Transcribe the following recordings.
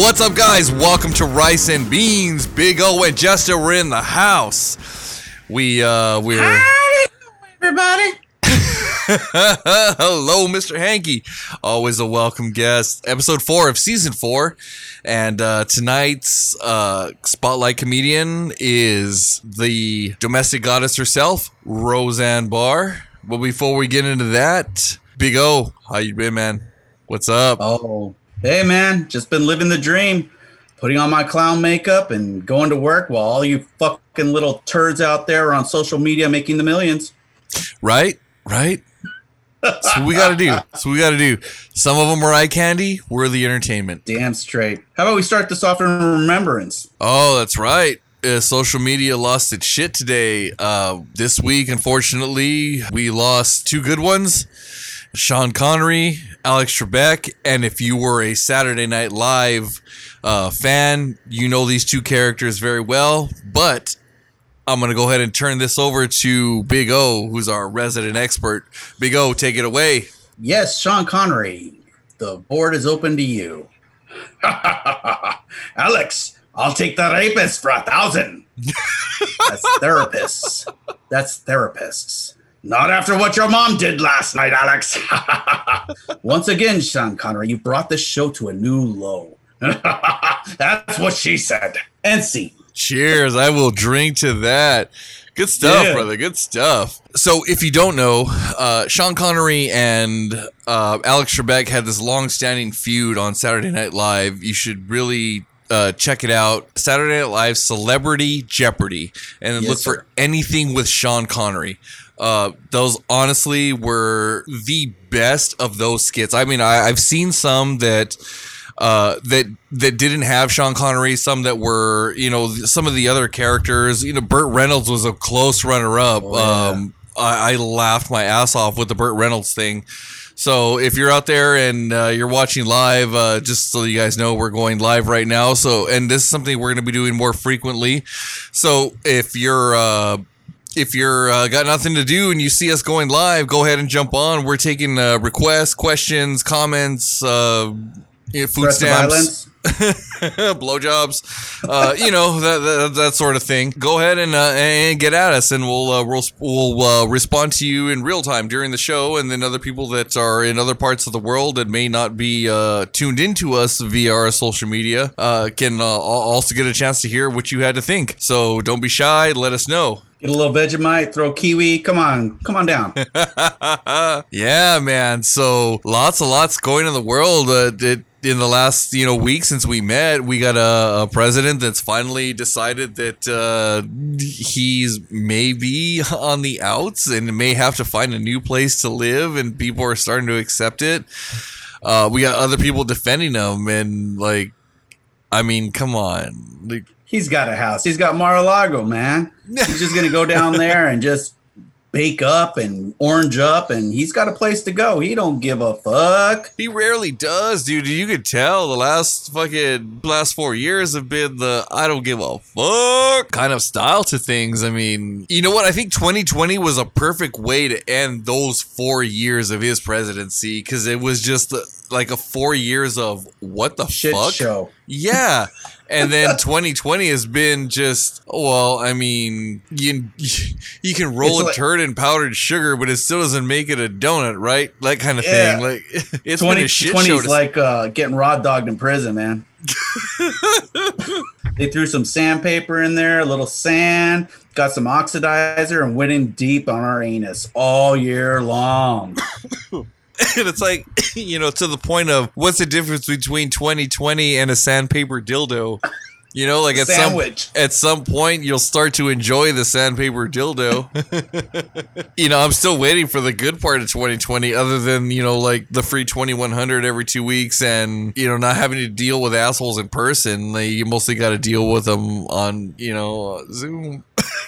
What's up, guys? Welcome to Rice and Beans. Big O and Jester were in the house. We're Howdy, everybody. Hello, Mr. Hanky. Always a welcome guest. Episode 4 of Season 4. And tonight's spotlight comedian is the domestic goddess herself, Roseanne Barr. But before we get into that, Big O, how you been, man? What's up? Oh, hey, man. Just been living the dream. Putting on my clown makeup and going to work while all you fucking little turds out there are on social media making the millions. Right? That's what we got to do. Some of them are eye candy. We're the entertainment. Damn straight. How about we start this off in remembrance? Oh, that's right. Social media lost its shit today. This week, unfortunately, we lost two good ones. Sean Connery, Alex Trebek, and if you were a Saturday Night Live fan, you know these two characters very well. But I'm going to go ahead and turn this over to Big O, who's our resident expert. Big O, take it away. Yes, Sean Connery, the board is open to you. Alex, I'll take the rapist for 1,000. That's therapists. Not after what your mom did last night, Alex. Once again, Sean Connery, you brought this show to a new low. That's what she said. And see. Cheers. I will drink to that. Good stuff, brother. Good stuff. So if you don't know, Sean Connery and Alex Trebek had this long-standing feud on Saturday Night Live. You should really check it out. Saturday Night Live Celebrity Jeopardy. And then look for anything with Sean Connery. Those honestly were the best of those skits. I mean, I've seen some that didn't have Sean Connery, some that were, some of the other characters. Burt Reynolds was a close runner-up. I laughed my ass off with the Burt Reynolds thing. So if you're out there and you're watching live, just so you guys know, we're going live right now. So, and this is something we're going to be doing more frequently. So if you're got nothing to do and you see us going live, go ahead and jump on. We're taking requests, questions, comments, food stamps, blowjobs, that sort of thing. Go ahead and get at us, and we'll respond to you in real time during the show. And then other people that are in other parts of the world that may not be tuned into us via our social media can also get a chance to hear what you had to think. So don't be shy. Let us know. Get a little Vegemite, throw kiwi. Come on down. Yeah, man. So lots going in the world. In the last week since we met, we got a president that's finally decided that he's maybe on the outs and may have to find a new place to live, and people are starting to accept it. We got other people defending him, and come on. He's got a house. He's got Mar-a-Lago, man. He's just going to go down there and just bake up and orange up, and he's got a place to go. He don't give a fuck. He rarely does, dude. You could tell the last 4 years have been the I don't give a fuck kind of style to things. I mean, you know what? I think 2020 was a perfect way to end those 4 years of his presidency, because it was just like a 4 years of what the shit fuck show. Yeah. And then 2020 has been just, you can roll a turd in powdered sugar, but it still doesn't make it a donut, right? That kind of thing. Like, it's been a shit show. 2020's like getting raw dogged in prison, man. They threw some sandpaper in there, a little sand, got some oxidizer, and went in deep on our anus all year long. And it's like, to the point of what's the difference between 2020 and a sandpaper dildo? At some point you'll start to enjoy the sandpaper dildo. I'm still waiting for the good part of 2020, other than, the free 2100 every 2 weeks and, not having to deal with assholes in person. You mostly got to deal with them on, Zoom.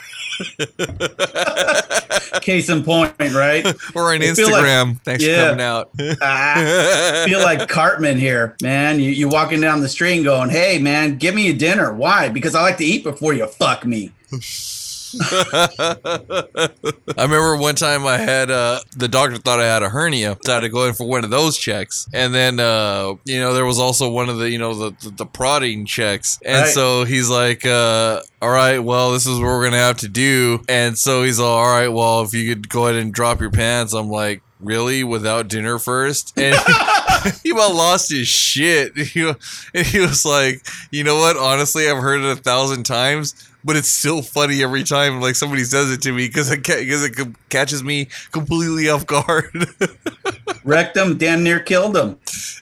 Case in point, right? Or on Instagram. Thanks for coming out. I feel like Cartman here, man. You walking down the street and going, hey, man, give me a dinner. Why? Because I like to eat before you fuck me. I remember one time I had the doctor thought I had a hernia, so I had to go in for one of those checks, and then there was also one of the the prodding checks, and so he's like, all right, well, this is what we're gonna have to do, and so he's all right, well, if you could go ahead and drop your pants. I'm like, really, without dinner first? And he about lost his shit. He was like, you know what? Honestly, I've heard it 1,000 times, but it's still funny every time like somebody says it to me because it catches me completely off guard. Wrecked him, damn near killed him.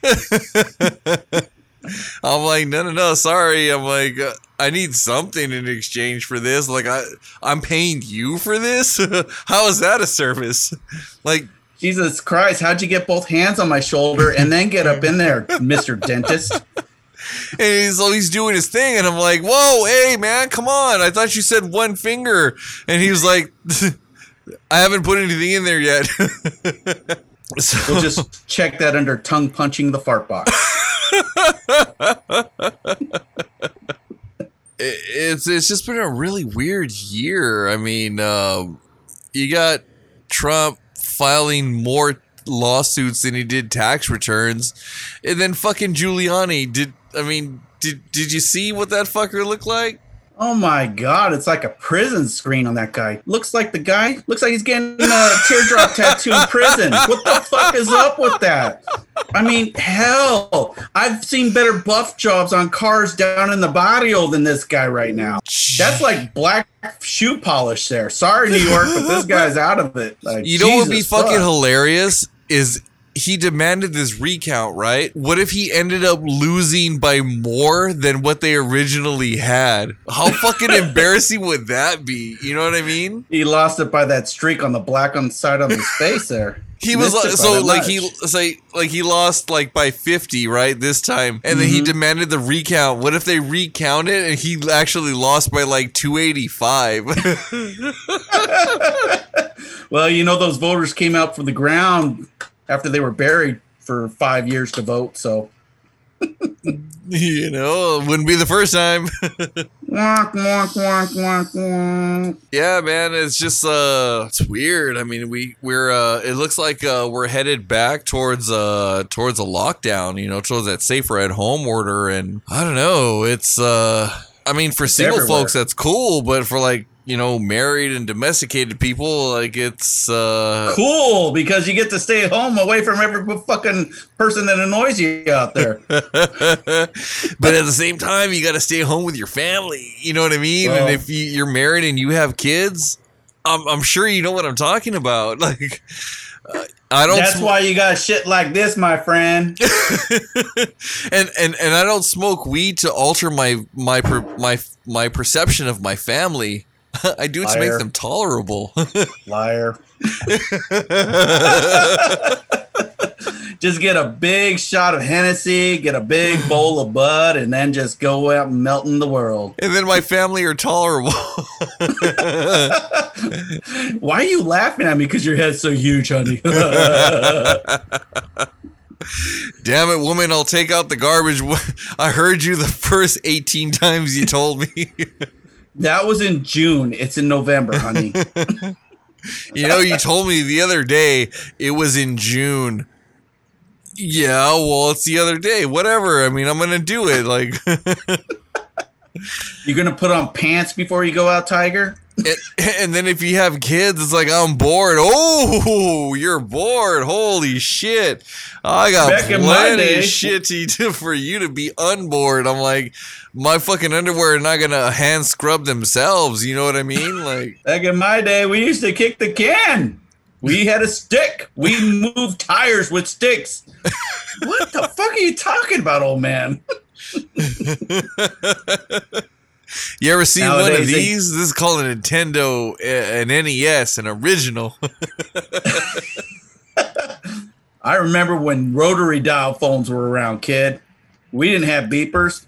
I'm like, no, sorry. I'm like, I need something in exchange for this. Like, I'm paying you for this? How is that a service? Like, Jesus Christ, how'd you get both hands on my shoulder and then get up in there, Mr. Dentist? And he's doing his thing, and I'm like, whoa, hey, man, come on. I thought you said one finger. And he was like, I haven't put anything in there yet. So we'll just check that under tongue punching the fart box. It's just been a really weird year. I mean, you got Trump filing more lawsuits than he did tax returns, and then fucking Giuliani did you see what that fucker looked like? Oh my God, it's like a prison screen on that guy. Looks like he's getting a teardrop tattoo in prison. What the fuck is up with that? I mean, hell, I've seen better buff jobs on cars down in the barrio than this guy right now. That's like black shoe polish there. Sorry, New York, but this guy's out of it. Like, you know what would be fucking hilarious is he demanded this recount, right? What if he ended up losing by more than what they originally had? How fucking embarrassing would that be? You know what I mean? He lost it by that streak on the black on the side of his face there. He was he lost like by 50, right, this time, and then he demanded the recount. What if they recount it and he actually lost by like 285? Well, those voters came out from the ground after they were buried for 5 years to vote, so it wouldn't be the first time. Yeah, man, it's just it's weird. I mean, we're it looks like we're headed back towards a lockdown, towards that safer at home order, and I don't know, it's I mean, for single folks that's cool, but for like married and domesticated people, like, it's cool because you get to stay home away from every fucking person that annoys you out there. But at the same time, you got to stay home with your family. You know what I mean? Well, and if you're married and you have kids, I'm sure you know what I'm talking about. Like, I don't. That's why you got shit like this, my friend. and I don't smoke weed to alter my perception of my family. I do it to make them tolerable. Liar. Just get a big shot of Hennessy, get a big bowl of Bud, and then just go out and melt in the world. And then my family are tolerable. Why are you laughing at me? Because your head's so huge, honey. Damn it, woman, I'll take out the garbage. I heard you the first 18 times you told me. That was in June. It's in November, honey. You told me the other day it was in June. Yeah, well, it's the other day. Whatever. I mean, I'm going to do it. Like, you're going to put on pants before you go out, Tiger? And then if you have kids, it's like, I'm bored. Oh, you're bored. Holy shit. I got plenty of shit for you to be unbored. I'm like, my fucking underwear are not going to hand scrub themselves. You know what I mean? Like, back in my day, we used to kick the can. We had a stick. We moved tires with sticks. What the fuck are you talking about, old man? You ever seen one of these? This is called a Nintendo, an NES, an original. I remember when rotary dial phones were around, kid. We didn't have beepers.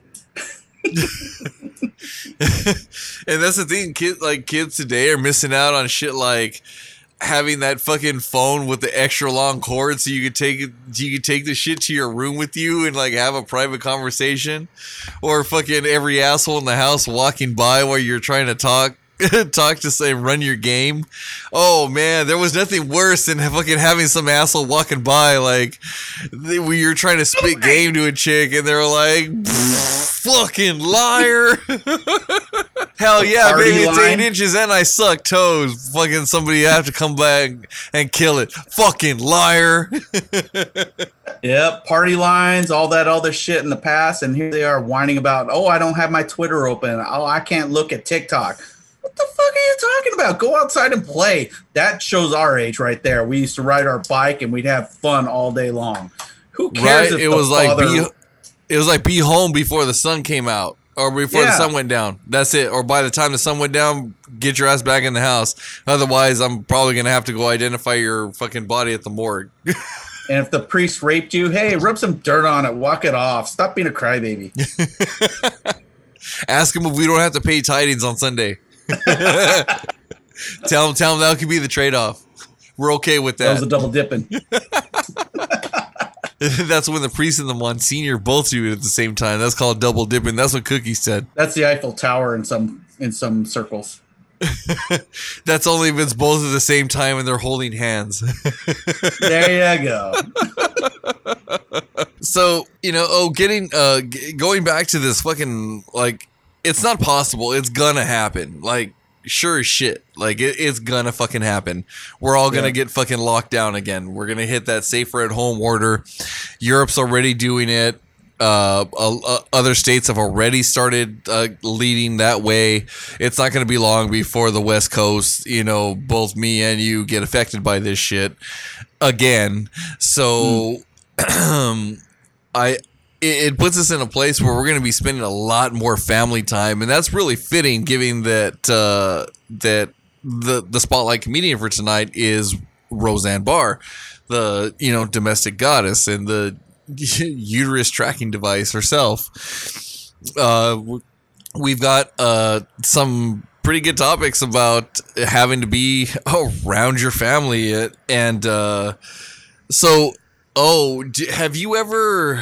And that's the thing, kids today are missing out on shit like having that fucking phone with the extra long cord so you could take the shit to your room with you and like have a private conversation, or fucking every asshole in the house walking by while you're trying to talk talk to say run your game. Oh man, there was nothing worse than fucking having some asshole walking by like you're trying to spit game to a chick and they're like, fucking liar. Hell yeah, baby, it's 8 inches and I suck toes. Fucking somebody have to come back and kill it. Fucking liar. Yep, party lines, all that other shit in the past, and here they are whining about, oh, I don't have my Twitter open. Oh, I can't look at TikTok. What the fuck are you talking about? Go outside and play. That shows our age right there. We used to ride our bike and we'd have fun all day long. Who cares? Right? It was like be home before the sun came out or before the sun went down. That's it. Or by the time the sun went down, get your ass back in the house. Otherwise, I'm probably gonna have to go identify your fucking body at the morgue. And if the priest raped you, hey, rub some dirt on it, walk it off. Stop being a crybaby. Ask him if we don't have to pay tidings on Sunday. tell him that could be the trade-off. We're okay with that. That was a double dipping. That's when the priest and the Monsignor both do it at the same time. That's called double dipping. That's what Cookie said. That's the Eiffel Tower in some circles. That's only if it's both at the same time and they're holding hands. There you go. So, going back to this fucking, like, it's not possible. It's gonna happen. Like, sure as shit. Like, it's gonna fucking happen. We're all gonna get fucking locked down again. We're gonna hit that safer at home order. Europe's already doing it. Other states have already started leading that way. It's not going to be long before the West Coast, both me and you get affected by this shit again. So it puts us in a place where we're going to be spending a lot more family time, and that's really fitting, given that that the spotlight comedian for tonight is Roseanne Barr, the domestic goddess and the uterus tracking device herself. We've got some pretty good topics about having to be around your family, and have you ever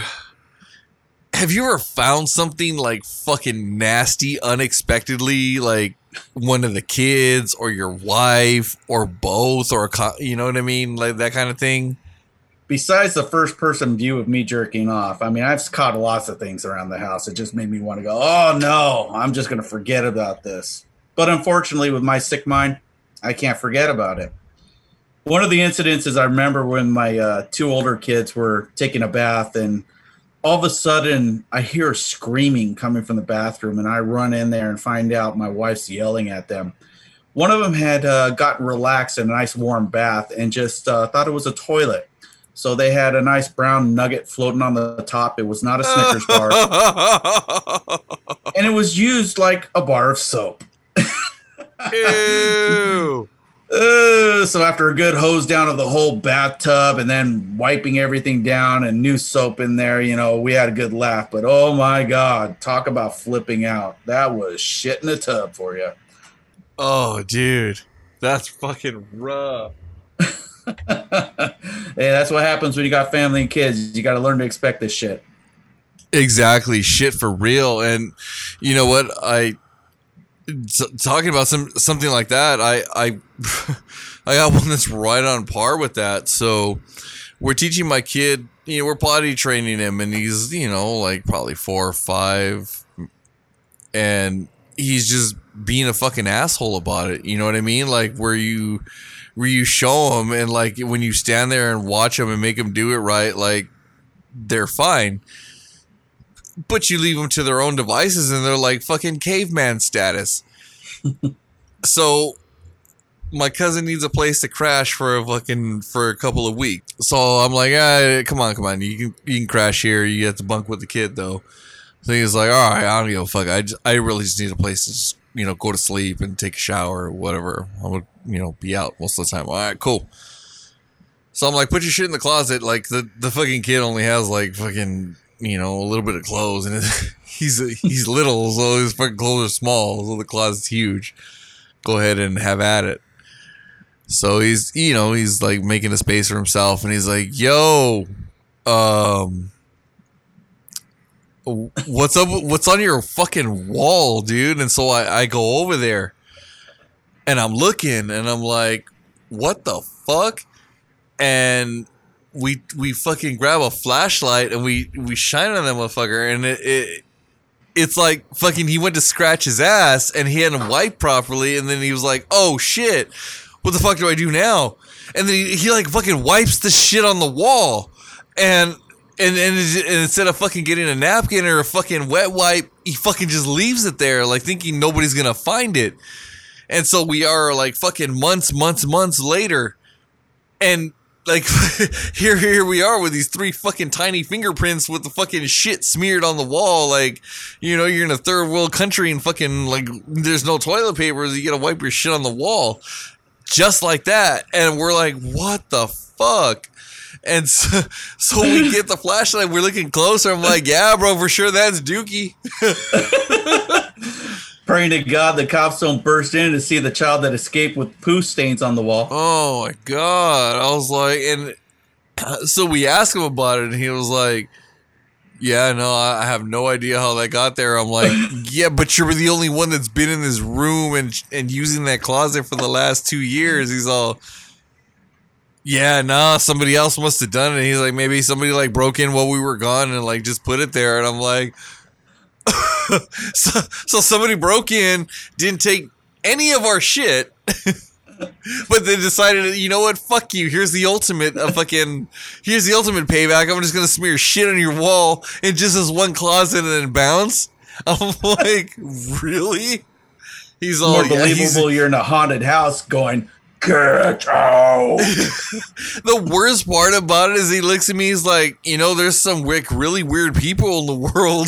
found something like fucking nasty unexpectedly, like one of the kids or your wife or both, or you know what I mean, like that kind of thing? Besides the first person view of me jerking off, I mean, I've caught lots of things around the house. It just made me want to go, oh no, I'm just going to forget about this. But unfortunately, with my sick mind, I can't forget about it. One of the incidents is I remember when my 2 older kids were taking a bath, and all of a sudden I hear screaming coming from the bathroom, and I run in there and find out my wife's yelling at them. One of them had gotten relaxed in a nice warm bath and just thought it was a toilet. So they had a nice brown nugget floating on the top. It was not a Snickers bar. And it was used like a bar of soap. Ew. So after a good hose down of the whole bathtub and then wiping everything down and new soap in there, we had a good laugh. But oh my God, talk about flipping out. That was shit in a tub for you. Oh, dude. That's fucking rough. Hey, that's what happens when you got family and kids. You got to learn to expect this shit. Exactly, shit for real. And you know what? Talking about something like that, I got one that's right on par with that. So we're teaching my kid. We're potty training him, and he's like probably 4 or 5, and he's just being a fucking asshole about it. You know what I mean? Like where you show them, and like when you stand there and watch them and make them do it right, like they're fine. But you leave them to their own devices and they're like fucking caveman status. So my cousin needs a place to crash for a couple of weeks. So I'm like, come on. You can crash here. You have to bunk with the kid though. So he's like, all right, I don't give a fuck. I really just need a place to just, go to sleep and take a shower or whatever. I would, be out most of the time. All right, cool. So I'm like, put your shit in the closet. Like the fucking kid only has like fucking, a little bit of clothes, and he's little, so his fucking clothes are small, so the closet's huge. Go ahead and have at it. So he's like making a space for himself, and he's like, yo, what's up? What's on your fucking wall, dude? And so I go over there, And I'm looking and I'm like, what the fuck? And we fucking grab a flashlight and we shine on that motherfucker, and it's like fucking he went to scratch his ass and he hadn't wiped properly, and then he was like, oh shit, what the fuck do I do now? And then he like fucking wipes the shit on the wall, and instead of fucking getting a napkin or a fucking wet wipe, he fucking just leaves it there, like thinking nobody's gonna find it. And so we are like fucking months later, and like here we are with these 3 fucking tiny fingerprints with the fucking shit smeared on the wall. Like, you know, you're in a third world country and fucking like there's no toilet paper, so you gotta wipe your shit on the wall. Just like that. And we're like, what the fuck? And so we get the flashlight, we're looking closer. I'm like, yeah, bro, for sure that's Dookie. Praying to God the cops don't burst in to see the child that escaped with poo stains on the wall. Oh my God. I was like, and so we asked him about it, and he was like, yeah, no, I have no idea how that got there. I'm like, yeah, but you're the only one that's been in this room and using that closet for the last 2 years. He's all, yeah, nah, somebody else must have done it. He's like, maybe somebody like broke in while we were gone and like just put it there. And I'm like, so somebody broke in, didn't take any of our shit, but they decided, you know what, fuck you, here's the ultimate payback. I'm just gonna smear shit on your wall in just this one closet and then bounce. I'm like, really? He's all more believable. You're in a haunted house going, get out. The worst part about it is he looks at me, he's like, you know, there's some really weird people in the world.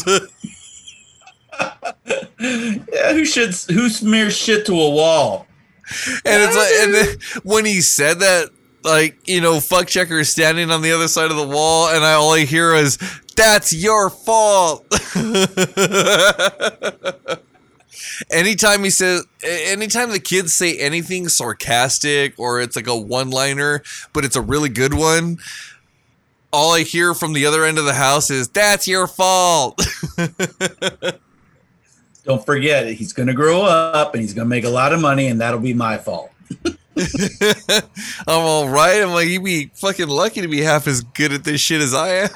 Yeah, who smears shit to a wall? And it's like, and then when he said that, like, you know, fuck checker is standing on the other side of the wall, and all I hear is, that's your fault. Anytime the kids say anything sarcastic or it's like a one-liner, but it's a really good one, all I hear from the other end of the house is, that's your fault. Don't forget, he's going to grow up and he's going to make a lot of money, and that'll be my fault. I'm all right. I'm like, you'd be fucking lucky to be half as good at this shit as I am.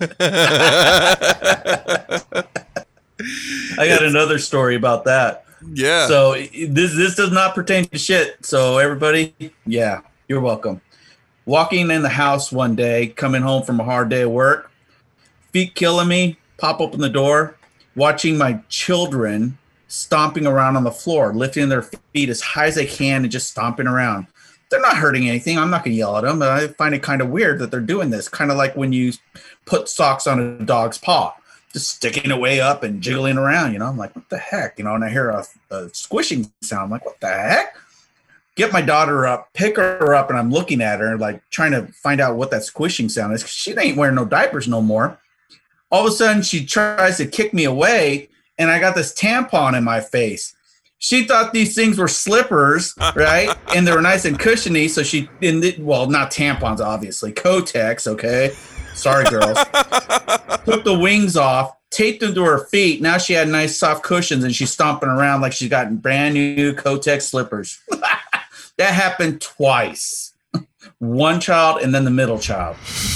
I got another story about that. Yeah. So this does not pertain to shit. So everybody, yeah, you're welcome. Walking in the house one day, coming home from a hard day of work, feet killing me, pop open the door, watching my children stomping around on the floor, lifting their feet as high as they can and just stomping around. They're not hurting anything. I'm not going to yell at them, but I find it kind of weird that they're doing this. Kind of like when you put socks on a dog's paw, just sticking it way up and jiggling around, you know. I'm like, what the heck? You know, and I hear a squishing sound. I'm like, what the heck? Get my daughter up, pick her up, and I'm looking at her, like trying to find out what that squishing sound is. She ain't wearing no diapers no more. All of a sudden, she tries to kick me away, and I got this tampon in my face. She thought these things were slippers, right? And they were nice and cushiony. So well, not tampons, obviously. Kotex, okay? Sorry, girls. Took the wings off, taped them to her feet. Now she had nice soft cushions, and she's stomping around like she's got brand new Kotex slippers. That happened twice. One child and then the middle child.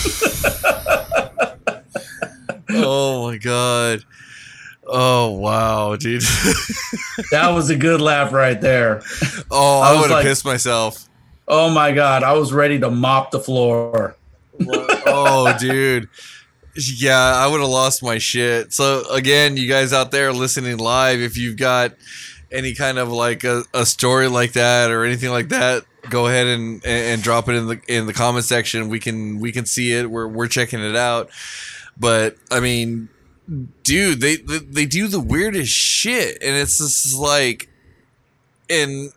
Oh my God. Oh wow, dude. That was a good laugh right there. Oh, I would have pissed myself. Oh my God, I was ready to mop the floor. Oh, dude. Yeah, I would have lost my shit. So again, you guys out there listening live, if you've got any kind of like a story like that or anything like that, go ahead and drop it in the comment section. We can see it. We're checking it out. But I mean, dude, they do the weirdest shit, and it's just like, and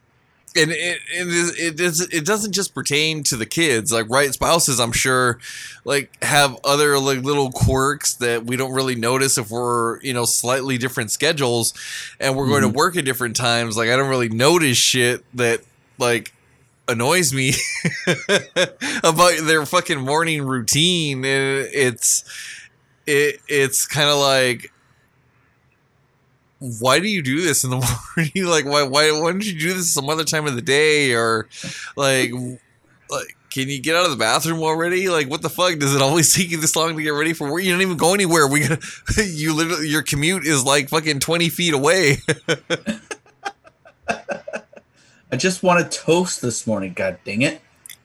it doesn't just pertain to the kids. Like, right, spouses, I'm sure, like, have other like little quirks that we don't really notice if we're, you know, slightly different schedules, and we're going to work at different times. Like, I don't really notice shit that like annoys me about their fucking morning routine. And it's kind of like, why do you do this in the morning? Like, why don't you do this some other time of the day? Or like, can you get out of the bathroom already? Like, what the fuck? Does it always take you this long to get ready for work? You don't even go anywhere. You literally, your commute is like fucking 20 feet away. I just want to toast this morning. God dang it.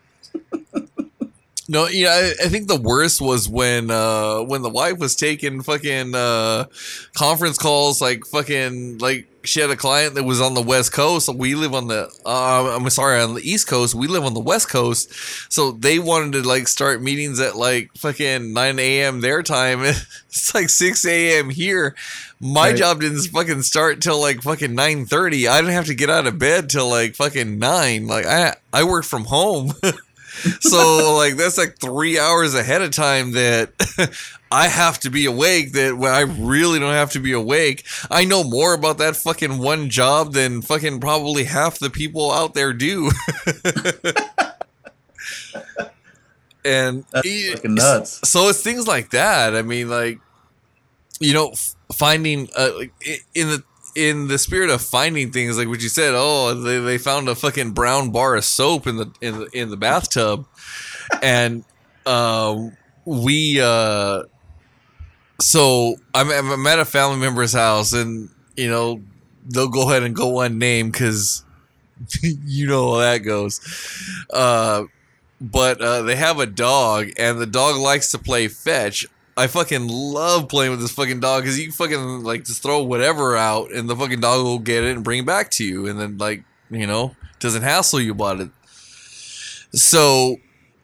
No, yeah, I think the worst was when the wife was taking fucking conference calls, like fucking, like she had a client that was on the West Coast. We live on the on the East Coast. We live on the West Coast, so they wanted to like start meetings at like fucking 9 a.m. their time. It's like 6 a.m. here. My job didn't fucking start till like fucking 9:30. I didn't have to get out of bed till like fucking 9. Like I worked from home. So like that's like 3 hours ahead of time that I have to be awake, that when I really don't have to be awake. I know more about that fucking one job than fucking probably half the people out there do. And that's fucking nuts. So it's things like that. I mean, like, you know, finding in the spirit of finding things, like what you said, they found a fucking brown bar of soap in the bathtub, and so I'm at a family member's house, and you know they'll go ahead and go unnamed because you know how that goes. But they have a dog, and the dog likes to play fetch. I fucking love playing with this fucking dog because you can fucking like just throw whatever out and the fucking dog will get it and bring it back to you, and then like, you know, doesn't hassle you about it. So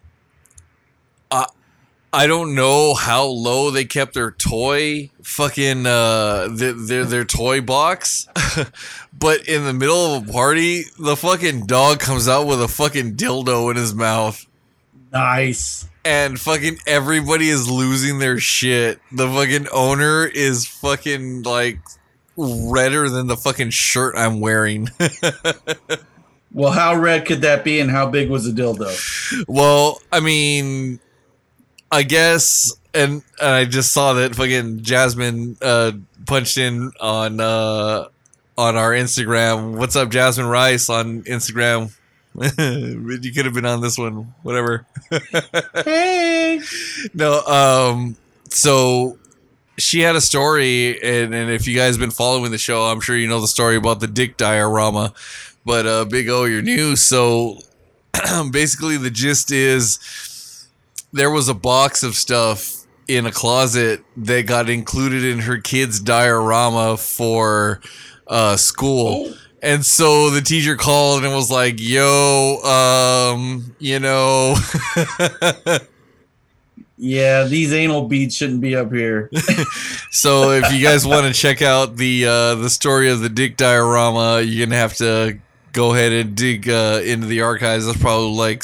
I don't know how low they kept their toy fucking their toy box, but in the middle of a party, the fucking dog comes out with a fucking dildo in his mouth. Nice. And fucking everybody is losing their shit. The fucking owner is fucking like redder than the fucking shirt I'm wearing. Well, how red could that be, and how big was the dildo? Well, I mean, I guess, and I just saw that fucking Jasmine punched in on our Instagram. What's up, Jasmine Rice on Instagram? You could have been on this one, whatever. Hey. No, so she had a story, and if you guys have been following the show, I'm sure you know the story about the dick diorama. But Big O, you're new, so basically the gist is there was a box of stuff in a closet that got included in her kid's diorama for school. Oh. And so the teacher called and was like, yo, you know. Yeah, these anal beads shouldn't be up here. So if you guys want to check out the story of the dick diorama, you're going to have to go ahead and dig into the archives. That's probably like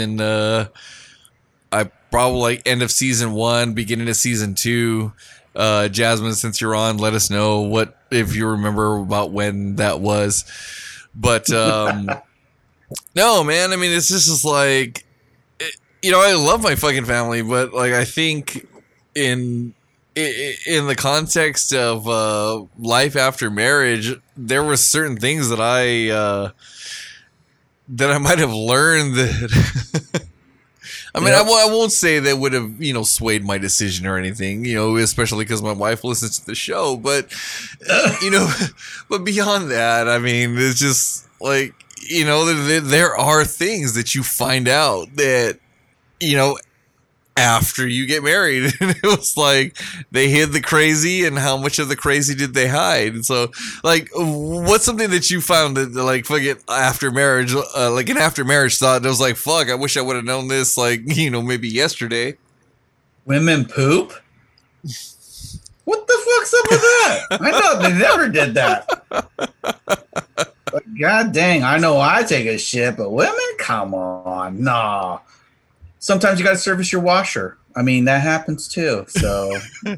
end of season 1, beginning of season 2. Jasmine, since you're on, let us know what, if you remember about when that was. But no, man, I mean, it's just like, you know, I love my fucking family, but like I think in the context of life after marriage, there were certain things that I might have learned that I mean, I won't say that would have, you know, swayed my decision or anything, you know, especially because my wife listens to the show. But, you know, but beyond that, I mean, it's just like, you know, there are things that you find out that, you know, after you get married. And it was like they hid the crazy, and how much of the crazy did they hide? And so, like, what's something that you found that, like, fucking after marriage, like an after marriage thought that was like, fuck, I wish I would have known this, like, you know, maybe yesterday. Women poop? What the fuck's up with that? I know they never did that. But god dang, I know I take a shit, but women, come on, nah. Sometimes you got to service your washer. I mean, that happens too. So,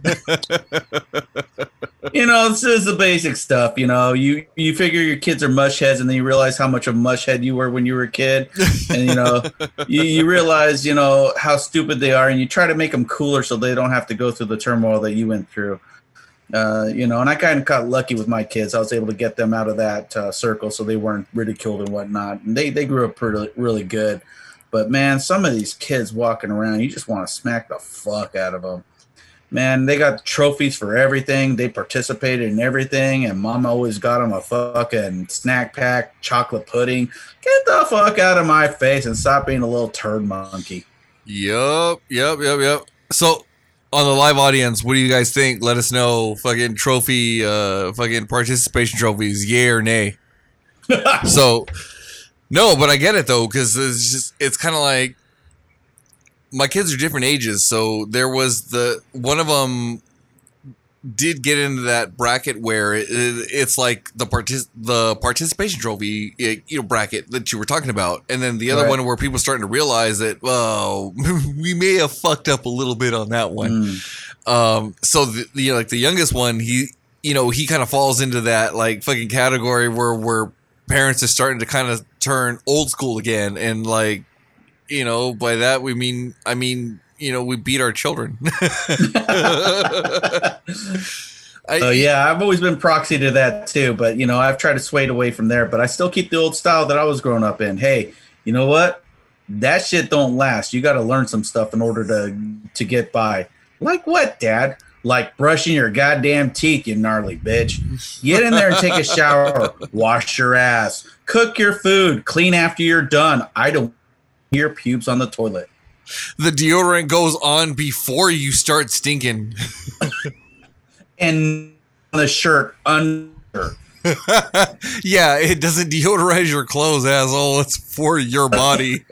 you know, this is the basic stuff. You know, you figure your kids are mush heads, and then you realize how much of a mush head you were when you were a kid. And, you know, you realize, you know, how stupid they are, and you try to make them cooler so they don't have to go through the turmoil that you went through. And I kind of got lucky with my kids. I was able to get them out of that circle so they weren't ridiculed and whatnot. And they grew up really good. But, man, some of these kids walking around, you just want to smack the fuck out of them. Man, they got trophies for everything. They participated in everything. And mom always got them a fucking snack pack, chocolate pudding. Get the fuck out of my face and stop being a little turd monkey. Yup. So, on the live audience, what do you guys think? Let us know. Fucking trophy, fucking participation trophies, yay or nay. So, no, but I get it though, because it's kind of like my kids are different ages. So there was one of them did get into that bracket where it's like the participation trophy, bracket that you were talking about, and then the other one where people starting to realize that, well, we may have fucked up a little bit on that one. So the youngest one, he kind of falls into that like fucking category where parents are starting to kind of turn old school again, and like, by that we mean, we beat our children. I've always been proxy to that too, but I've tried to sway it away from there, but I still keep the old style that I was growing up in. Hey, you know what? That shit don't last. You got to learn some stuff in order to get by. Like what, Dad? Like brushing your goddamn teeth, you gnarly bitch. Get in there and take a shower. Wash your ass. Cook your food. Clean after you're done. I don't hear pubes on the toilet. The deodorant goes on before you start stinking. And the shirt under. Yeah, it doesn't deodorize your clothes, asshole. It's for your body.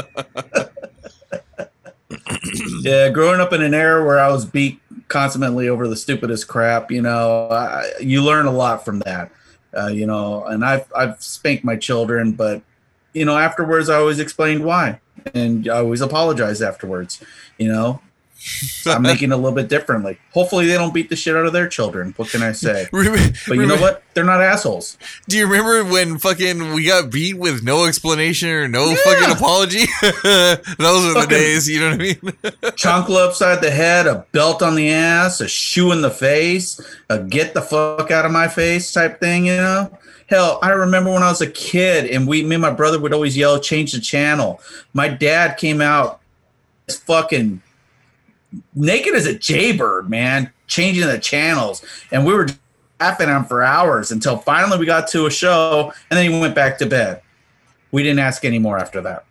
Yeah, growing up in an era where I was beat constantly over the stupidest crap, you learn a lot from that, and I've spanked my children, but, afterwards I always explained why, and I always apologized afterwards, I'm making it a little bit differently. Hopefully they don't beat the shit out of their children. What can I say? But you know what? They're not assholes. Do you remember when fucking we got beat with no explanation or no fucking apology? Those are the days, you know what I mean? Chancla upside the head, a belt on the ass, a shoe in the face, a get the fuck out of my face type thing, Hell, I remember when I was a kid and me and my brother would always yell, change the channel. My dad came out fucking naked as a jaybird, man, changing the channels, and we were laughing at him for hours until finally we got to a show, and then he went back to bed. We didn't ask any more after that.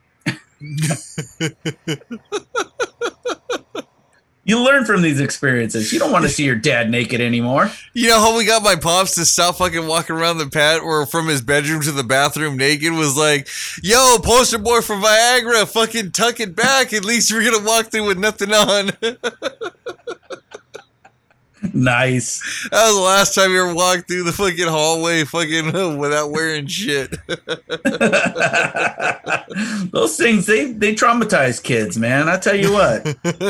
You learn from these experiences. You don't want to see your dad naked anymore. You know how we got my pops to stop fucking walking around the pad or from his bedroom to the bathroom naked was like, yo, poster boy for Viagra, fucking tuck it back. At least you're going to walk through with nothing on. Nice. That was the last time you ever walked through the fucking hallway fucking without wearing shit. Those things, they traumatize kids, man. I tell you what.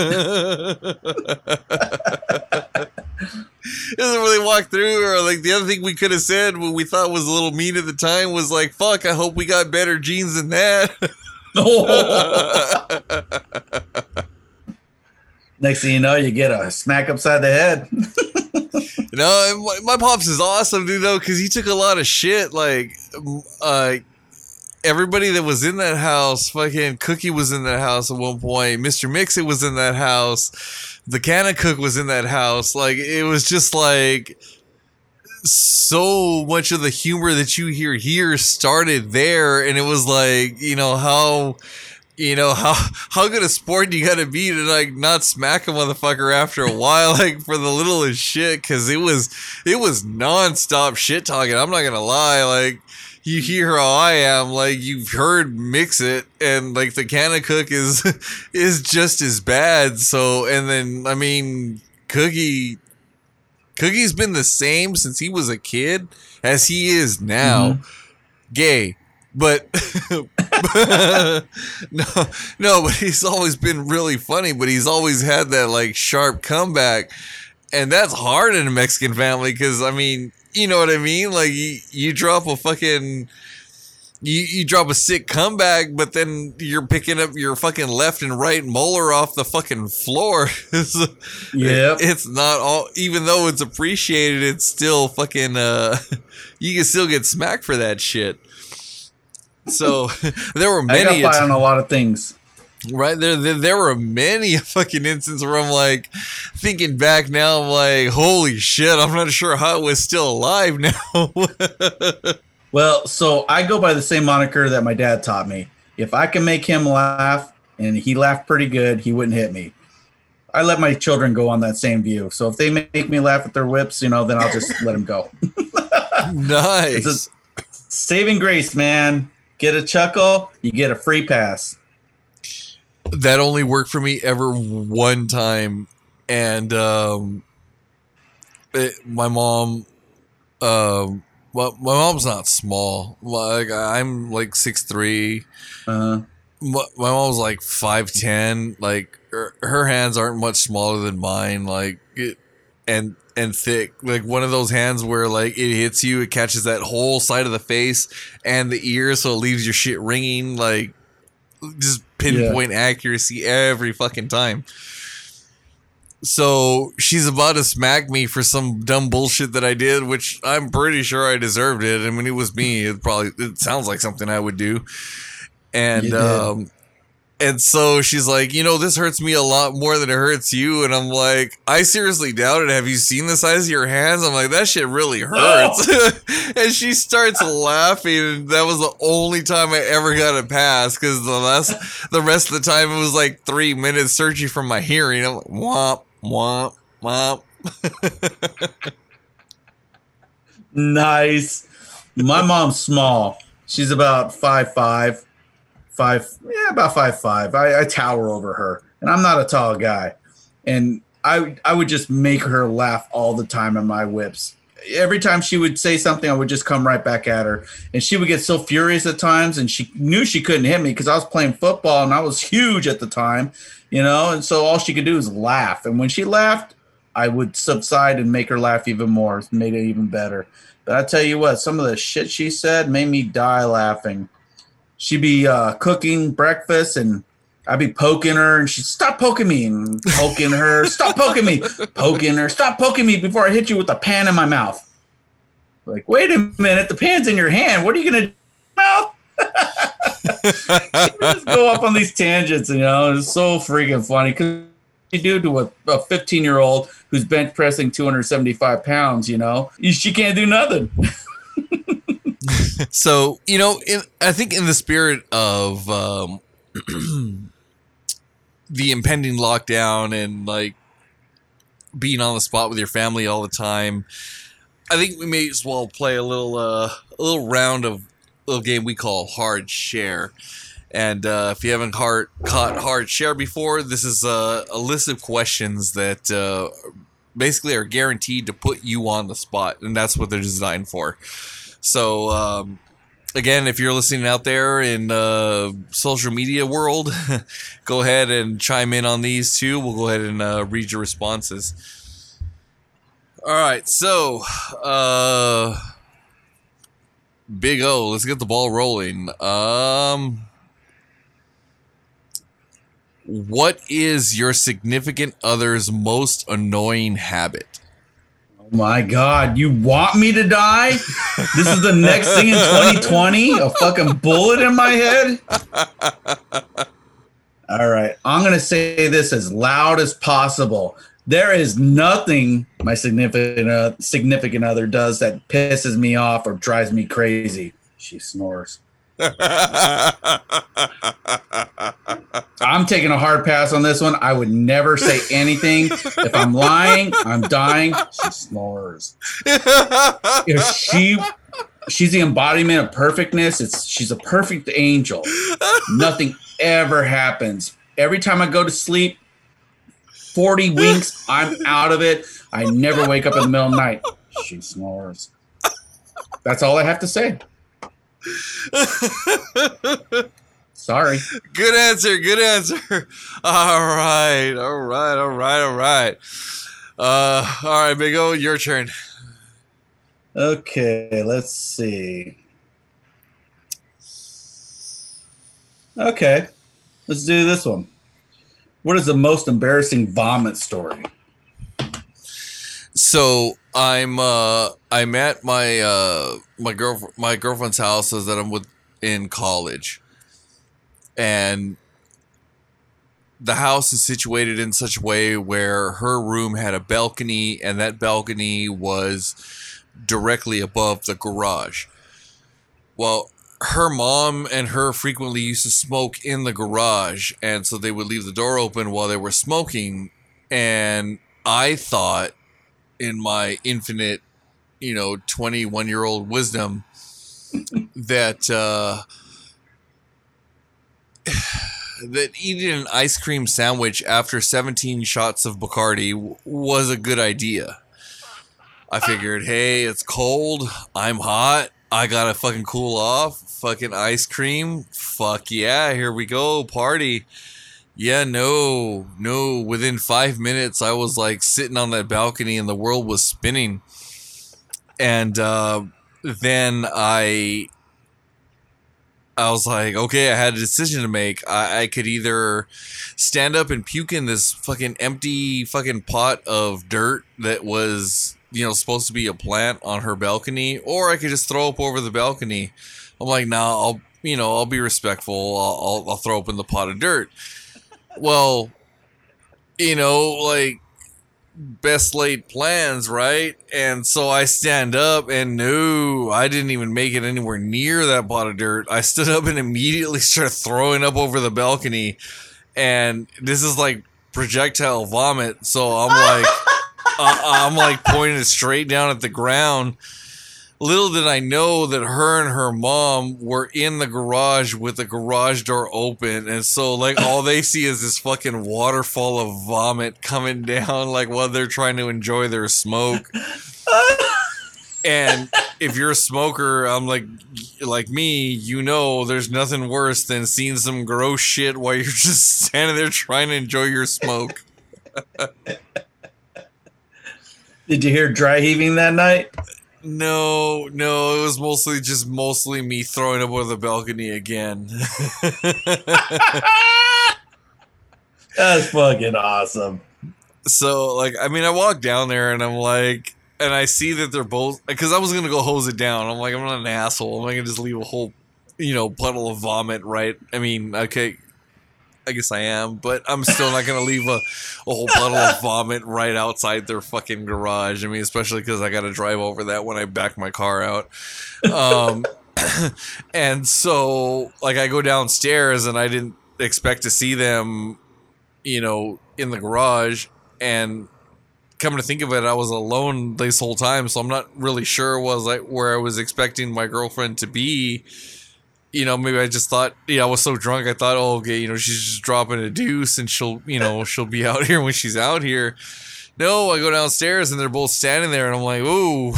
Doesn't really walk through, or like the other thing we could have said what we thought was a little mean at the time was like, fuck, I hope we got better genes than that. Next thing you know, you get a smack upside the head. My pops is awesome, dude, though, because he took a lot of shit. Like, everybody that was in that house, fucking Cookie was in that house at one point. Mr. Mix-It was in that house. The Canna Cook was in that house. Like, it was just like so much of the humor that you hear here started there, and it was like, how good a sport do you gotta be to like not smack a motherfucker after a while, like for the littlest shit, because it was nonstop shit talking. I'm not gonna lie, like you hear how I am, like you've heard Mix It, and like the Canna Cook is just as bad. So, and then I mean Cookie's been the same since he was a kid as he is now. Gay. But no, but he's always been really funny, but he's always had that like sharp comeback, and that's hard in a Mexican family because I mean, you know what I mean? Like you drop a fucking you drop a sick comeback, but then you're picking up your fucking left and right molar off the fucking floor. It's not all, even though it's appreciated, it's still fucking, you can still get smacked for that shit. So there were many. I got fired on a lot of things. Right there were many fucking instances where I'm like, thinking back now, I'm like, holy shit, I'm not sure how I was still alive now. Well, so I go by the same moniker that my dad taught me. If I can make him laugh, and he laughed pretty good, he wouldn't hit me. I let my children go on that same view. So if they make me laugh with their whips, then I'll just let them go. Nice. It's a saving grace, man. Get a chuckle, you get a free pass. That only worked for me ever one time. And my mom... Well, my mom's not small. Like I'm like 6'3". My mom's like 5'10". Like her hands aren't much smaller than mine. Like and thick. Like one of those hands where like it hits you, it catches that whole side of the face and the ear, so it leaves your shit ringing. Like just pinpoint accuracy every fucking time. So she's about to smack me for some dumb bullshit that I did, which I'm pretty sure I deserved it. I mean, it was me. It sounds like something I would do. And and so she's like, this hurts me a lot more than it hurts you. And I'm like, I seriously doubt it. Have you seen the size of your hands? I'm like, that shit really hurts. And she starts laughing. And that was the only time I ever got a pass, because the rest of the time it was like 3 minutes searching for my hearing. I'm like, womp. Womp, womp. Nice. My mom's small. She's about 5'5", about 5'5". I tower over her, and I'm not a tall guy. And I would just make her laugh all the time at my whips. Every time she would say something, I would just come right back at her. And she would get so furious at times, and she knew she couldn't hit me because I was playing football and I was huge at the time, and so all she could do is laugh. And when she laughed, I would subside and make her laugh even more. It made it even better. But I tell you what, some of the shit she said made me die laughing. She'd be cooking breakfast, and I'd be poking her, and she'd stop poking me, and poking her, stop poking me, poking her, stop poking me before I hit you with the pan in my mouth. Like, wait a minute, the pan's in your hand. What are you going to do? Mouth? Just go up on these tangents, it's so freaking funny. Because you do to a 15-year-old who's bench pressing 275 pounds, she can't do nothing. So, I think in the spirit of the impending lockdown and like being on the spot with your family all the time, I think we may as well play a little round of a little game we call Hard Share. And if you haven't caught Hard Share before, this is a list of questions that basically are guaranteed to put you on the spot, and that's what they're designed for. So, again, if you're listening out there in social media world, go ahead and chime in on these too. We'll go ahead and read your responses. All right, so Big O, let's get the ball rolling. What is your significant other's most annoying habit? Oh my God, you want me to die? This is the next thing in 2020? A fucking bullet in my head? All right, I'm going to say this as loud as possible. There is nothing my significant other does that pisses me off or drives me crazy. She snores. I'm taking a hard pass on this one. I would never say anything. If I'm lying, I'm dying. She snores. She's the embodiment of perfectness. She's a perfect angel. Nothing ever happens. Every time I go to sleep, 40 winks, I'm out of it. I never wake up in the middle of the night. She snores. That's all I have to say. Sorry. Good answer. All right. All right, Big O, your turn. Okay, let's see. Okay, let's do this one. What is the most embarrassing vomit story? So I'm at my girlfriend's house that I'm with in college, and the house is situated in such a way where her room had a balcony, and that balcony was directly above the garage. Well, her mom and her frequently used to smoke in the garage, and so they would leave the door open while they were smoking. And I thought, in my infinite, 21-year-old wisdom, that that eating an ice cream sandwich after 17 shots of Bacardi was a good idea. I figured, hey, it's cold, I'm hot, I gotta fucking cool off. Fucking ice cream. Fuck yeah, here we go, party. Yeah, no. Within 5 minutes, I was like sitting on that balcony and the world was spinning. And then I was like, okay, I had a decision to make. I could either stand up and puke in this fucking empty fucking pot of dirt that was, supposed to be a plant on her balcony, or I could just throw up over the balcony. I'm like, nah, I'll be respectful. I'll throw up in the pot of dirt. Well, like best laid plans, right? And so I stand up, and no, I didn't even make it anywhere near that pot of dirt. I stood up and immediately started throwing up over the balcony, and this is like projectile vomit. So I'm like pointing straight down at the ground. Little did I know that her and her mom were in the garage with the garage door open. And so, like, all they see is this fucking waterfall of vomit coming down, like, while they're trying to enjoy their smoke. And if you're a smoker, I'm like me, there's nothing worse than seeing some gross shit while you're just standing there trying to enjoy your smoke. Did you hear dry heaving that night? No, it was mostly me throwing up over the balcony again. That's fucking awesome. So, like, I walk down there and I'm like, and I see that they're both, because I was going to go hose it down. I'm like, I'm not an asshole. I'm not going to just leave a whole, puddle of vomit, right? Okay, I guess I am, but I'm still not going to leave a whole puddle of vomit right outside their fucking garage. Especially because I got to drive over that when I back my car out. And so, like, I go downstairs and I didn't expect to see them, in the garage. And come to think of it, I was alone this whole time, so I'm not really sure where I was expecting my girlfriend to be. Maybe I just thought, I was so drunk, I thought, oh, okay, she's just dropping a deuce and she'll be out here when she's out here. No, I go downstairs and they're both standing there and I'm like, ooh,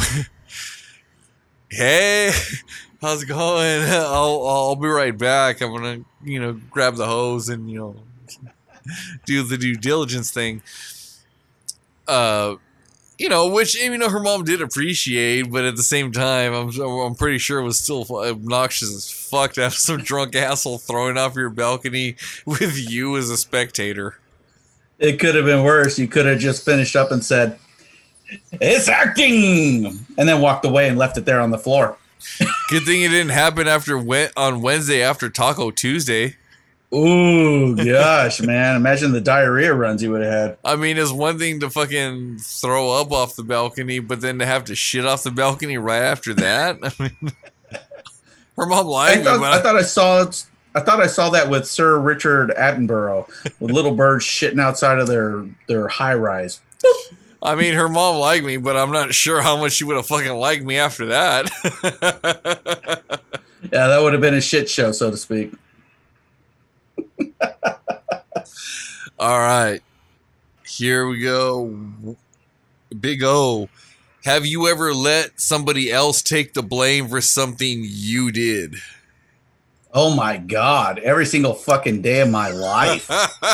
hey, how's it going? I'll be right back. I'm going to, grab the hose and, do the due diligence thing. Which, her mom did appreciate, but at the same time, I'm pretty sure it was still obnoxious as fuck to have some drunk asshole throwing off your balcony with you as a spectator. It could have been worse. You could have just finished up and said, "It's acting," and then walked away and left it there on the floor. Good thing it didn't happen on Wednesday after Taco Tuesday. Ooh, gosh, man. Imagine the diarrhea runs you would have had. It's one thing to fucking throw up off the balcony, but then to have to shit off the balcony right after that? Her mom lied. I thought I saw that with Sir Richard Attenborough, with little birds shitting outside of their high rise. Her mom liked me, but I'm not sure how much she would have fucking liked me after that. Yeah, that would have been a shit show, so to speak. All right, here we go. Big O, have you ever let somebody else take the blame for something you did? Oh my God, every single fucking day of my life.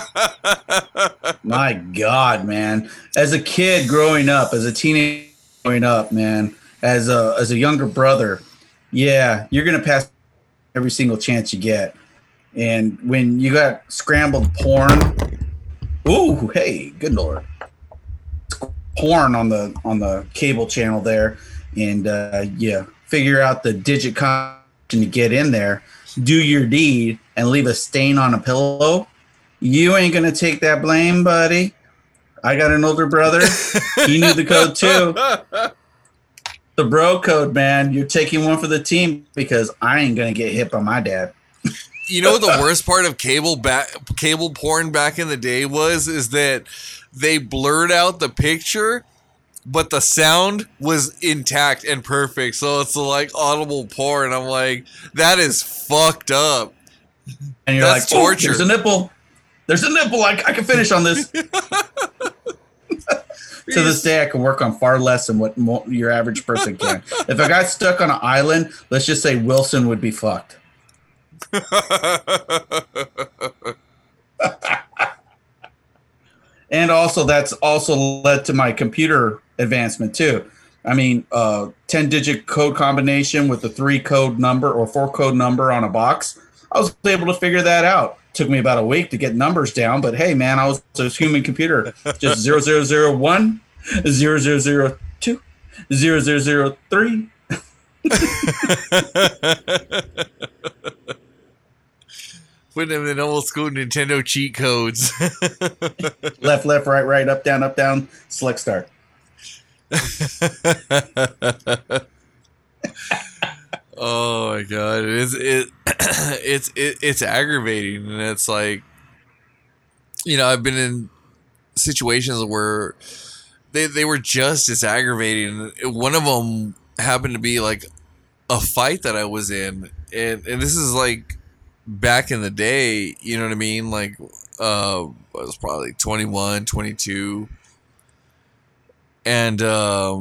My God, man. As a kid growing up, as a teenager growing up, man, as a younger brother, yeah, you're going to pass every single chance you get. And when you got scrambled porn, ooh, hey, good lord, porn on the cable channel there, and yeah, figure out the digit combination to get in there, do your deed, and leave a stain on a pillow. You ain't gonna take that blame, buddy. I got an older brother. He knew the code too. The bro code, man. You're taking one for the team because I ain't gonna get hit by my dad. You know what the worst part of cable porn back in the day is that they blurred out the picture, but the sound was intact and perfect. So it's like audible porn. I'm like, that is fucked up. And you're That's like, torture. There's a nipple. There's a nipple. I can finish on this. To this day, I can work on far less than what your average person can. If I got stuck on an island, let's just say Wilson would be fucked. And also, that's also led to my computer advancement too. I mean, 10-digit code combination with a 3-code number or 4-code number on a box. I was able to figure that out. Took me about a week to get numbers down, but hey, man, I was a human computer. Just 0001, 0002, 0003. Putting them in old school Nintendo cheat codes. Left, right, up, down, select start. Oh my god, it's aggravating, and it's like, you know, I've been in situations where they were just as aggravating. One of them happened to be like a fight that I was in, and this is like back in the day, you know what I mean? Like, I was probably 21, 22, and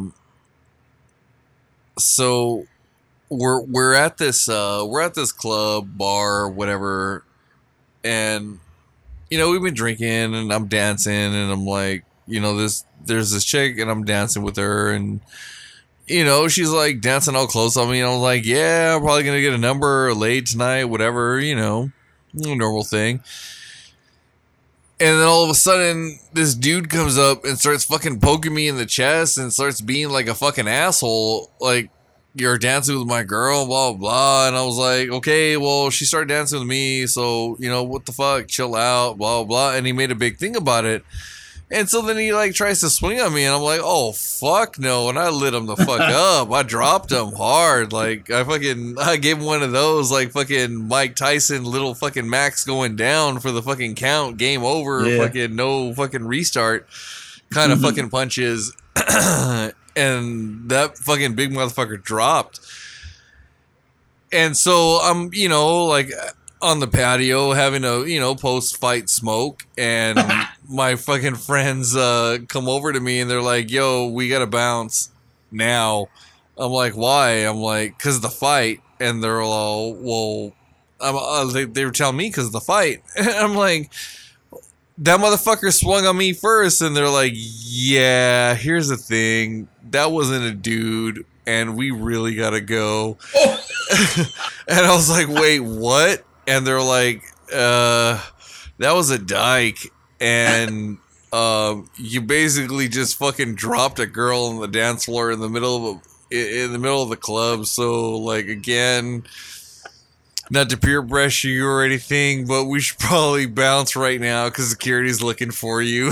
so. We're at this club, bar, whatever, and you know, we've been drinking and I'm dancing and I'm like, you know, there's this chick and I'm dancing with her, and you know, she's like dancing all close on me, and I was like, yeah, I'm probably gonna get a number late tonight, whatever, you know, normal thing. And then all of a sudden, this dude comes up and starts fucking poking me in the chest and starts being like a fucking asshole, like, you're dancing with my girl, blah, blah, blah. And I was like, okay, well, she started dancing with me, so, you know, what the fuck, chill out, blah, blah. And he made a big thing about it. And so then he, like, tries to swing on me, and I'm like, oh, fuck no. And I lit him the fuck up. I dropped him hard. Like, I gave him one of those, like, fucking Mike Tyson, little fucking Max going down for the fucking count, game over, fucking no fucking restart kind of fucking punches. And that fucking big motherfucker dropped. And so I'm, you know, like on the patio having a, you know, post-fight smoke. And my fucking friends come over to me and they're like, yo, we got to bounce now. I'm like, why? I'm like, because of the fight. And they're all, well, they were telling me because of the fight. And I'm like, that motherfucker swung on me first. And they're like, yeah, here's the thing. That wasn't a dude, and we really gotta go. And I was like, wait, what? And they're like, that was a dyke, and you basically just fucking dropped a girl on the dance floor in the middle of the club. So, like, again, not to peer pressure you or anything, but we should probably bounce right now because security's looking for you.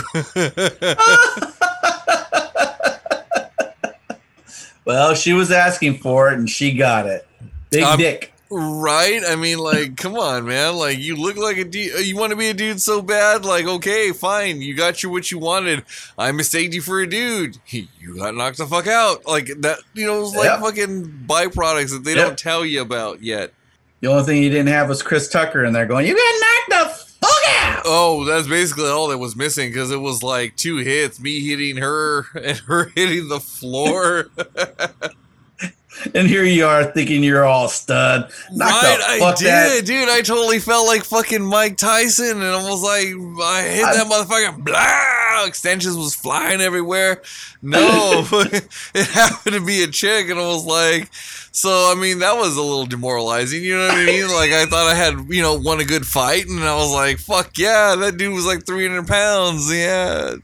Well, she was asking for it, and she got it. Big dick. Right? I mean, like, come on, man. Like, you look like a dude. You want to be a dude so bad? Like, okay, fine. You got what you wanted. I mistaked you for a dude. You got knocked the fuck out. Like, that, you know, it's like fucking byproducts that they don't tell you about yet. The only thing you didn't have was Chris Tucker in there going, you got knocked the fuck out. Oh, that's basically all that was missing, because it was like 2 hits, me hitting her and her hitting the floor. And here you are thinking you're all stud. Right, I did, dude. I totally felt like fucking Mike Tyson, and I was like, I hit that motherfucker. Blah! extensions was flying everywhere. No, it happened to be a chick, and I was like, so, I mean, that was a little demoralizing, you know what I mean? Like, I thought I had, won a good fight, and I was like, fuck yeah, that dude was like 300 pounds, yeah.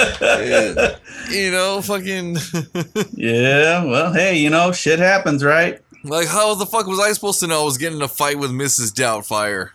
Fucking... Yeah, well, hey, shit happens, right? Like, how the fuck was I supposed to know I was getting in a fight with Mrs. Doubtfire?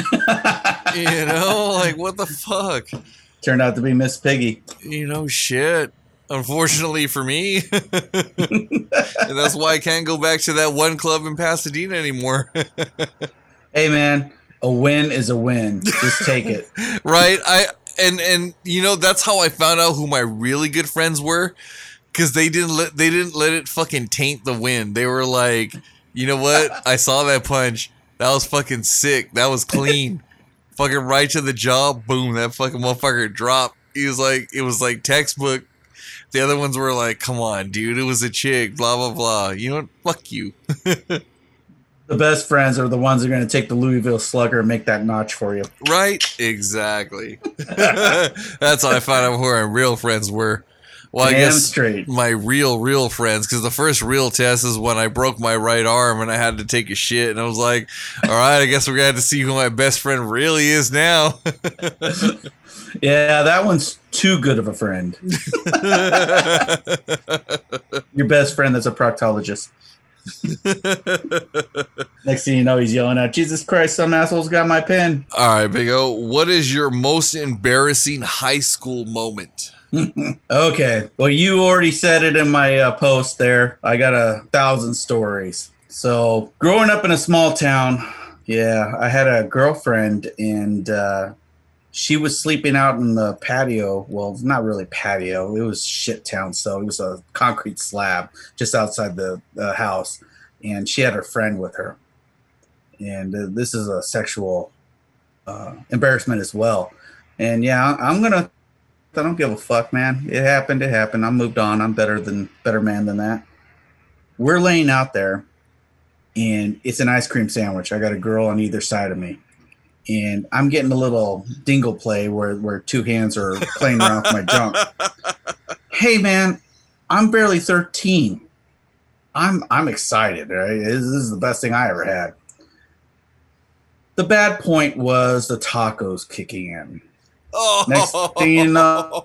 Like, what the fuck? Turned out to be Miss Piggy. Shit. Unfortunately for me. And that's why I can't go back to that one club in Pasadena anymore. Hey, man, a win is a win. Just take it. Right? And that's how I found out who my really good friends were. Because they didn't let it fucking taint the win. They were like, you know what? I saw that punch. That was fucking sick. That was clean. Fucking right to the jaw. Boom. That fucking motherfucker dropped. It was like textbook. The other ones were like, come on, dude. It was a chick. Blah, blah, blah. You know what? Fuck you. The best friends are the ones that are going to take the Louisville Slugger and make that notch for you. Right? Exactly. That's how I found out who our real friends were. Well, I guess straight. My real friends, because the first real test is when I broke my right arm and I had to take a shit, and I was like, all right, I guess we're going to have to see who my best friend really is now. Yeah, that one's too good of a friend. Your best friend that's a proctologist. Next thing you know, he's yelling out, Jesus Christ, some asshole's got my pen. All right, Big O, what is your most embarrassing high school moment? Okay, well, you already said it in my post there. I got 1,000 stories. So, growing up in a small town, yeah, I had a girlfriend, and she was sleeping out in the patio. Well, not really patio. It was shit town, so it was a concrete slab just outside the house. And she had her friend with her. And this is a sexual embarrassment as well. And yeah, I don't give a fuck, man. It happened. I moved on. I'm better man than that. We're laying out there, and it's an ice cream sandwich. I got a girl on either side of me. And I'm getting a little dingle play where two hands are playing around with my junk. Hey, man, I'm barely 13. I'm excited, right? This is the best thing I ever had. The bad point was the tacos kicking in. Oh. Next thing you know,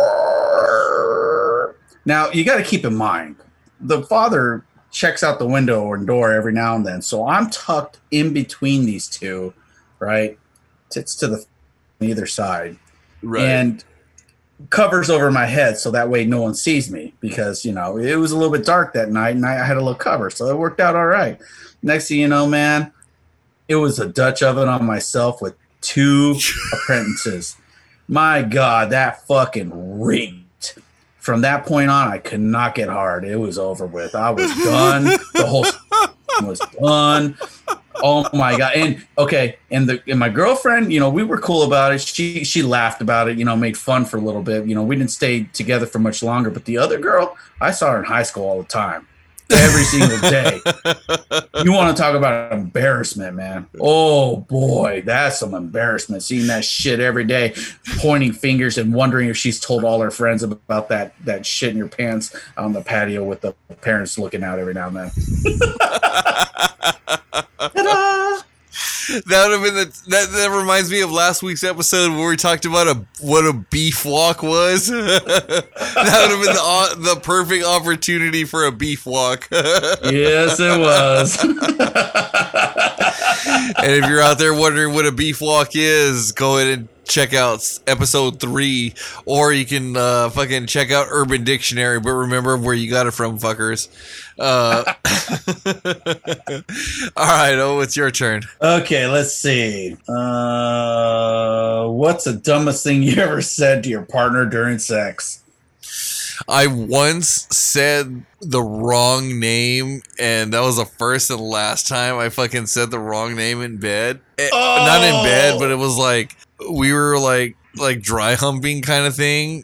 now you got to keep in mind, the father checks out the window or door every now and then. So I'm tucked in between these two, right? Tits to the either side, right, and covers over my head so that way no one sees me, because it was a little bit dark that night and I had a little cover, so it worked out all right. Next thing you know, man, it was a Dutch oven on myself with 2 apprentices. My God, that fucking reeked. From that point on, I could not get hard. It was over with. I was done. The whole was done. Oh my God. And okay. And my girlfriend, we were cool about it. She laughed about it, made fun for a little bit. We didn't stay together for much longer. But the other girl, I saw her in high school all the time. Every single day. You want to talk about embarrassment, man. Oh boy, that's some embarrassment. Seeing that shit every day, pointing fingers and wondering if she's told all her friends about that shit in your pants on the patio with the parents looking out every now and then. Ta-da! That would have been that reminds me of last week's episode where we talked about what a beef walk was. That would have been the perfect opportunity for a beef walk. Yes, it was. And if you're out there wondering what a beef walk is, go ahead and check out episode 3, or you can fucking check out Urban Dictionary, but remember where you got it from, fuckers. All right, it's your turn. Okay, let's see. What's the dumbest thing you ever said to your partner during sex? I once said the wrong name, and that was the first and last time I fucking said the wrong name in bed. Not in bed, but it was like we were like dry humping kind of thing.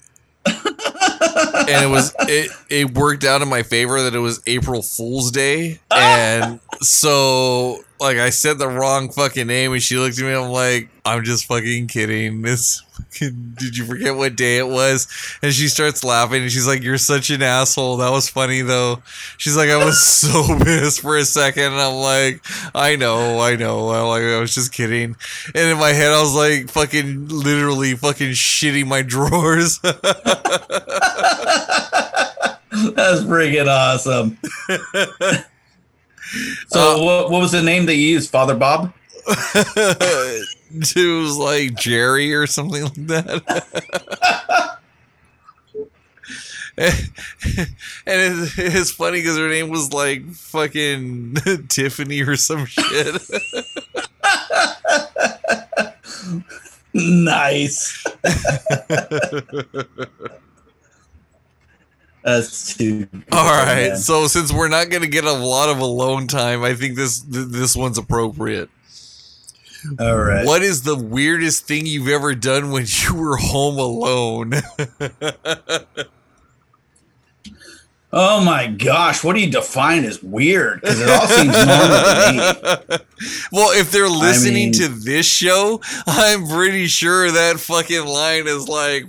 And it worked out in my favor that it was April Fool's Day, and So, like, I said the wrong fucking name, and she looked at me. I'm like, I'm just fucking kidding. Did you forget what day it was? And she starts laughing, and she's like, "You're such an asshole. That was funny, though." She's like, "I was so pissed for a second." And I'm like, I know. I was just kidding. And in my head, I was like, literally fucking shitting my drawers. That's freaking awesome. So what was the name that you used, Father Bob? It was like Jerry or something like that. And it's funny because her name was like fucking Tiffany or some shit. Nice. That's too good. All right, man. So since we're not going to get a lot of alone time, I think this one's appropriate. All right. What is the weirdest thing you've ever done when you were home alone? Oh my gosh, what do you define as weird? Because it all seems normal to me. Well, if they're listening to this show, I'm pretty sure that fucking line is like...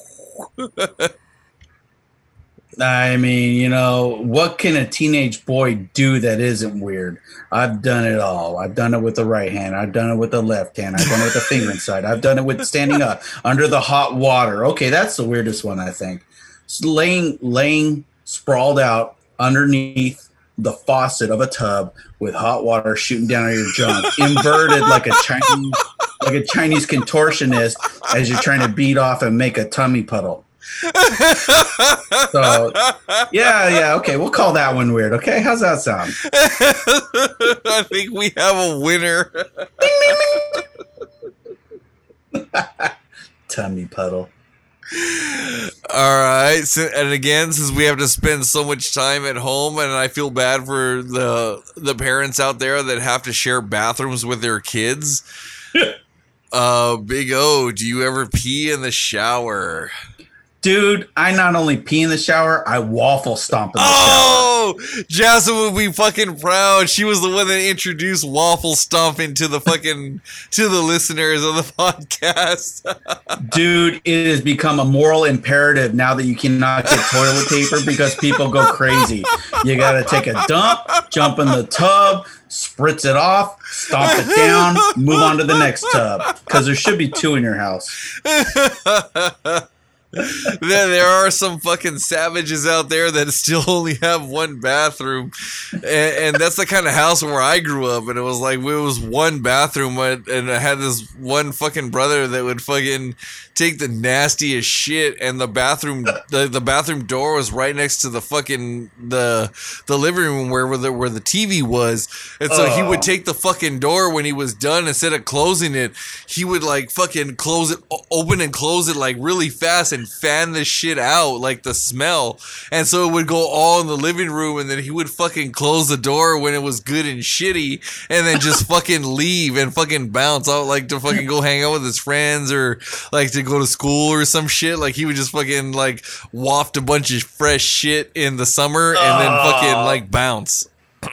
I mean, you know, what can a teenage boy do that isn't weird? I've done it all. I've done it with the right hand. I've done it with the left hand. I've done it with the finger inside. I've done it with standing up under the hot water. Okay, that's the weirdest one, I think. Laying sprawled out underneath the faucet of a tub with hot water shooting down on your junk, inverted like a Chinese contortionist as you're trying to beat off and make a tummy puddle. So yeah, okay, we'll call that one weird. Okay, how's that sound? I think we have a winner. Tummy puddle. All right, and again, since we have to spend so much time at home, and I feel bad for the parents out there that have to share bathrooms with their kids. Big O, do you ever pee in the shower? Dude, I not only pee in the shower, I waffle stomp in the shower. Oh, Jasmine would be fucking proud. She was the one that introduced waffle stomping to the listeners of the podcast. Dude, it has become a moral imperative now that you cannot get toilet paper because people go crazy. You got to take a dump, jump in the tub, spritz it off, stomp it down, move on to the next tub because there should be two in your house. There are some fucking savages out there that still only have one bathroom, and that's the kind of house where I grew up, and it was like it was one bathroom, and I had this one fucking brother that would fucking take the nastiest shit, and the bathroom door was right next to the fucking the living room where the TV was, and so he would take the fucking door when he was done. Instead of closing it, he would like fucking close it, open and close it like really fast and fan the shit out, like the smell, and so it would go all in the living room, and then he would fucking close the door when it was good and shitty, and then just fucking leave and fucking bounce out, like to fucking go hang out with his friends or like to go to school or some shit. Like he would just fucking like waft a bunch of fresh shit in the summer and then fucking like bounce.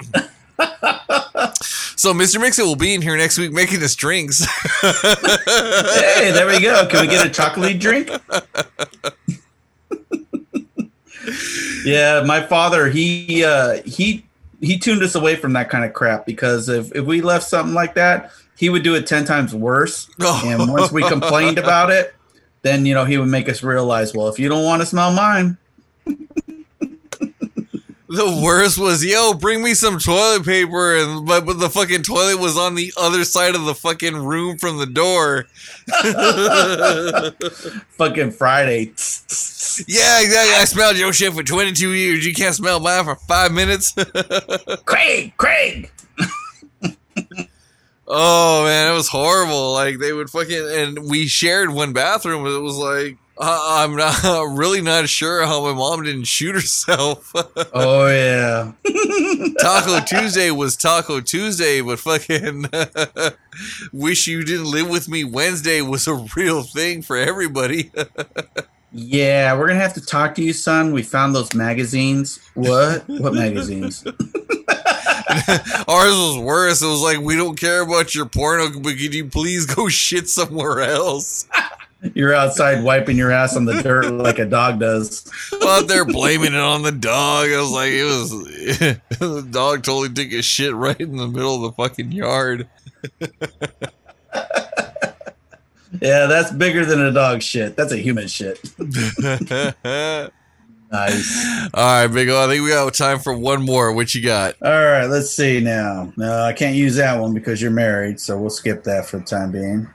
So Mr. Mix-It will be in here next week making us drinks. Hey, there we go. Can we get a chocolate drink? Yeah, my father, he tuned us away from that kind of crap because if we left something like that, he would do it 10 times worse. And once we complained about it, then, you know, he would make us realize, well, if you don't want to smell mine. The worst was, yo, bring me some toilet paper, but the fucking toilet was on the other side of the fucking room from the door. Fucking Friday. Yeah, exactly. I smelled your shit for 22 years. You can't smell mine for 5 minutes. Craig. Oh man, it was horrible. Like they would fucking, and we shared one bathroom. It was like, I'm really not sure how my mom didn't shoot herself. Oh yeah. Taco Tuesday was Taco Tuesday, but fucking Wish You Didn't Live With Me Wednesday was a real thing for everybody. Yeah, we're gonna have to talk to you, son. We found those magazines. What magazines? Ours was worse. It was like, we don't care about your porno, but could you please go shit somewhere else? You're outside wiping your ass on the dirt like a dog does. Out there blaming it on the dog. I was like, the dog totally took a shit right in the middle of the fucking yard. Yeah, that's bigger than a dog shit. That's a human shit. Nice. All right, Big O, I think we got time for one more. What you got? All right, let's see now. No, I can't use that one because you're married, so we'll skip that for the time being.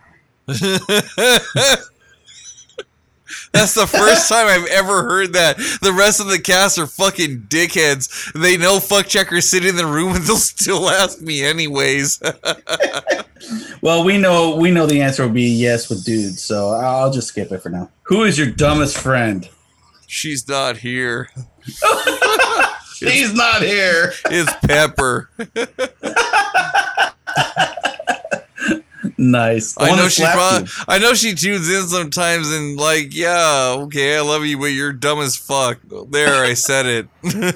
That's the first time I've ever heard that. The rest of the cast are fucking dickheads. They know Fuck Checker's sitting in the room and they'll still ask me anyways. Well, we know the answer will be yes with dudes, so I'll just skip it for now. Who is your dumbest friend? She's not here. She's not here. It's Pepper. Nice. I know she tunes in sometimes and like, yeah, okay, I love you, but you're dumb as fuck. There, I said it.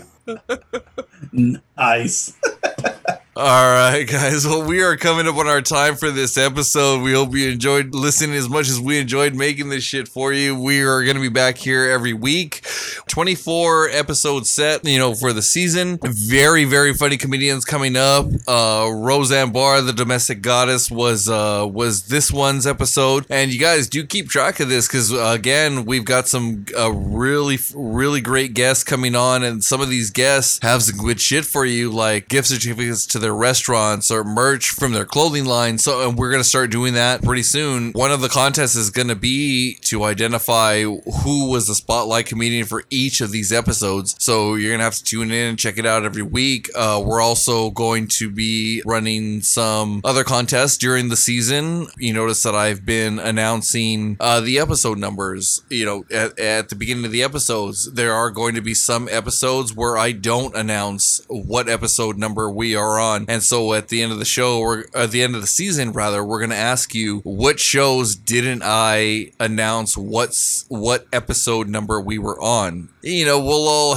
Nice. All right, guys. Well, we are coming up on our time for this episode. We hope you enjoyed listening as much as we enjoyed making this shit for you. We are going to be back here every week. 24 episode set, for the season. Very, very funny comedians coming up. Roseanne Barr, the domestic goddess, was this one's episode. And you guys do keep track of this because, again, we've got some really, really great guests coming on. And some of these guests have some good shit for you, like gift certificates to their restaurants or merch from their clothing line. So, and we're going to start doing that pretty soon. One of the contests is going to be to identify who was the spotlight comedian for each of these episodes. So you're going to have to tune in and check it out every week. We're also going to be running some other contests during the season. You notice that I've been announcing the episode numbers, at the beginning of the episodes. There are going to be some episodes where I don't announce what episode number we are on. And so at the end of the show, or at the end of the season, rather, we're going to ask you, what shows didn't I announce what episode number we were on? We'll all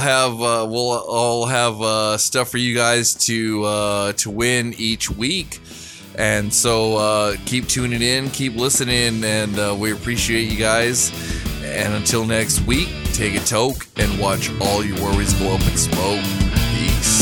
have stuff for you guys to win each week. And so keep tuning in, keep listening, and we appreciate you guys. And until next week, take a toke and watch all your worries go up in smoke. Peace.